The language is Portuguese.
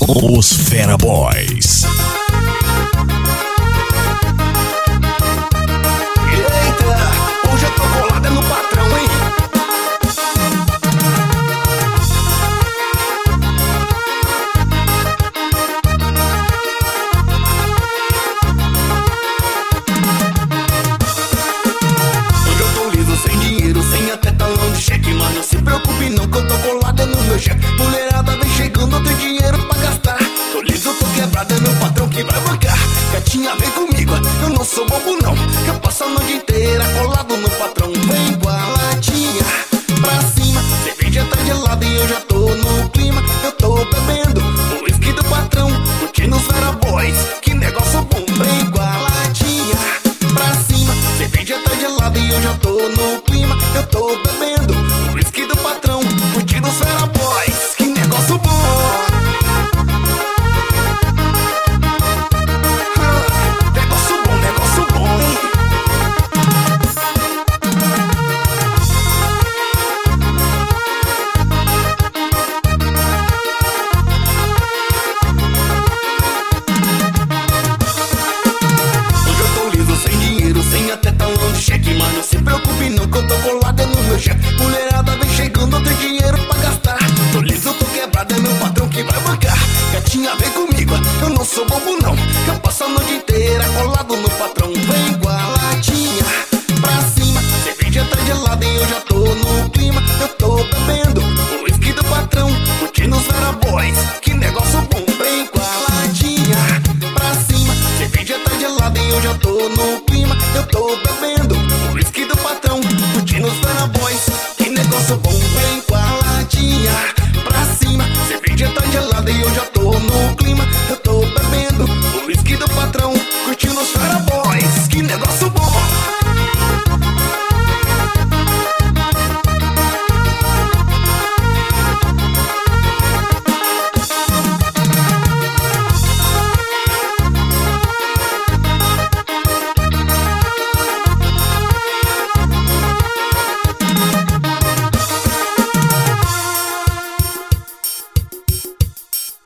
Os Fera Boys. Eita, hoje eu tô colada no patrão, hein? Hoje eu tô liso, sem dinheiro, sem até talão de cheque. Mas não se preocupe não que eu tô colada no meu cheque. Mulherada vem chegando, eu tenho dinheiro pra gastar. Tô liso, tô quebrada, é meu patrão que vai bancar. Gatinha, vem comigo, eu não sou bobo não. Eu passo a noite inteira colado no patrão. Vem com a latinha pra cima, cerveja tá gelada e eu já tô no clima. Eu tô bebendo o whisky do patrão, curtindo os Fera Boys, que negócio bom. Vem com a latinha pra cima, cerveja tá gelada e eu já tô no clima. Eu tô bebendo o whisky do patrão, curtindo os Fera Boys, que negócio bom. Cheque, mas não se preocupe não que eu tô colada no meu cheque. Mulherada vem chegando, eu tenho dinheiro pra gastar. Tô liso, tô quebrada, é meu patrão que vai bancar. Gatinha, vem comigo, eu não sou bobo não. Eu passo a noite inteira colado no patrão. Vem com a latinha pra cima, cerveja tá gelada e eu já tô no clima. Eu tô bebendo o whisky do patrão, curtindo os Fera Boys, que negócio bom. Vem com a latinha pra cima, cerveja tá gelada e eu já tô no clima. Eu tô bebendo o whisky do patrão, curtindo os Fera Boys, que negócio bom. Vem com a latinha pra cima, cerveja tá gelada e eu já tô no clima.